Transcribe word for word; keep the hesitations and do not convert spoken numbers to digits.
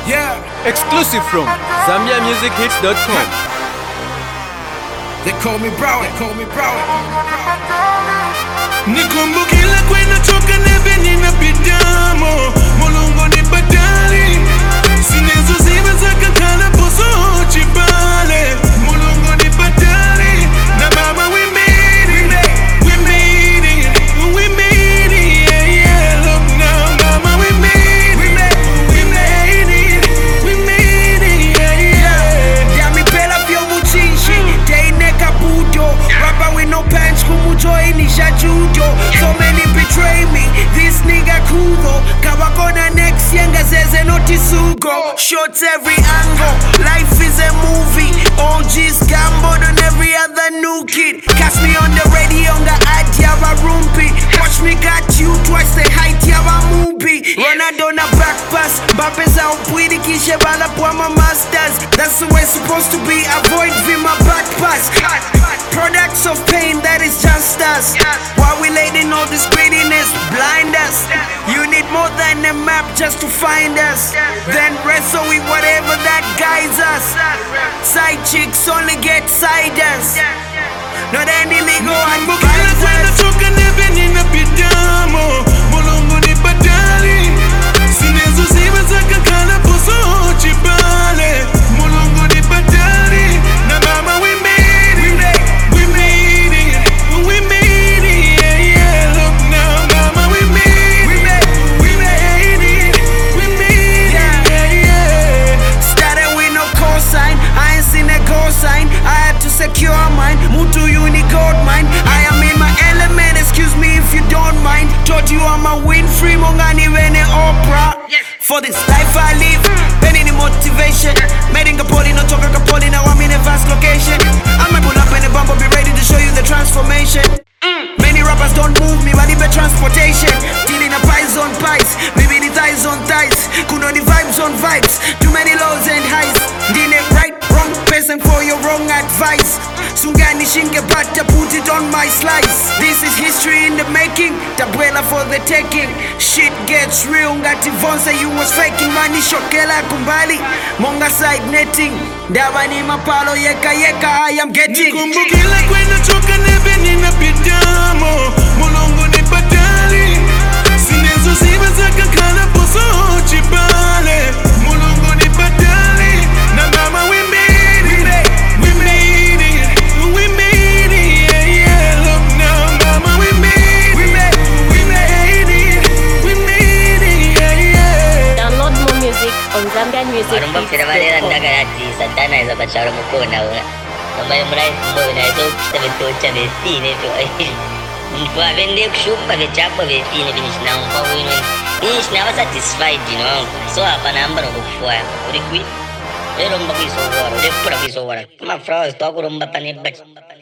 Yeah. Exclusive from Zambia Music Hits dot com. They call me Brown, they call me Brown. Nikumbukile kwenda toka nebe nina bidamo Mulungu ni badali Sinezo zima zaka kala poso chibale Mulungu ni badali Na mama we made it We made it We made it Yeah, yeah Look now mama we made it We made it We made it Yeah, yeah Dami pela fyo muchishi Deine kaputo Rapper with no pants kumujoy nisha judo So many betray me This nigga kudo Kawakona next yenga zeze notisugo Shots every angle Life is a movie O G's gambo on every other new kid Catch me on the radio nga ad yawa rumpi Watch me got you twice the height yawa movie Ronaldo na back pass Mbappe za upwidi kishe bala pwa ma masters That's the way it's supposed to be Avoid vima back pass Products of pain that is just us While we lading all this greediness blind us You need more than a map just to find us Then wrestle with whatever that guides us Side chicks only get siders Not any legal Nikumbukile kwenda advisors toka nebe nina bidamo Mulungu ni badali Sinezo zima zaka kala poso chibale Mulungu ni badali Na mama we made it We made it We made it Yeah, yeah Look now mama we made it We made it We made it Yeah, yeah Started with no cosign, I ain't seen a cosign I had to secure mine, Mutu Unicode mine I am in my element, excuse me if you don't mind Told you I'm a win-free, mongani wene Oprah For this life I live, penny the motivation Made in Kapoli, no talk Kapoli, now I'm in a vast location I might pull up in a bumper, be ready to show you the transformation Many rappers don't move me, but even transportation Dealing a pies on pies, maybe the thighs on thighs Kuno the vibes on vibes, too many lows and highs Dealing right, wrong, person for your wrong advice Sungani shinge bata, put it on my slice This is history in the making, tabwela for the taking Shit gets real, ngati vonse you was faking Mani shokela kumbali, monga side netting Dawa ni mapalo yeka yeka I am getting Nikumbukile kwenda toka nebe nina bidamo Mulungu ni badali Sinezo zima zaka kala poso chibale Mulungu ni badali Na mama we made it We made it We made it Yeah, yeah Look now mama we made it We made it We made it Yeah, yeah Download more music on Zambian Music Warumba Hits kira dot malera com. ndaga yati satana iza bachara mukona una Kama mrai mbo na izo kita betocha betine to Mfwa vende kushupa vechapa betine finish na mfwa wino Finish na wa satisfied you know So hapa namba no kufua Uri kui Uri romba kuiso wara Uri pura kuiso wara Kama frawas to aku romba pane bach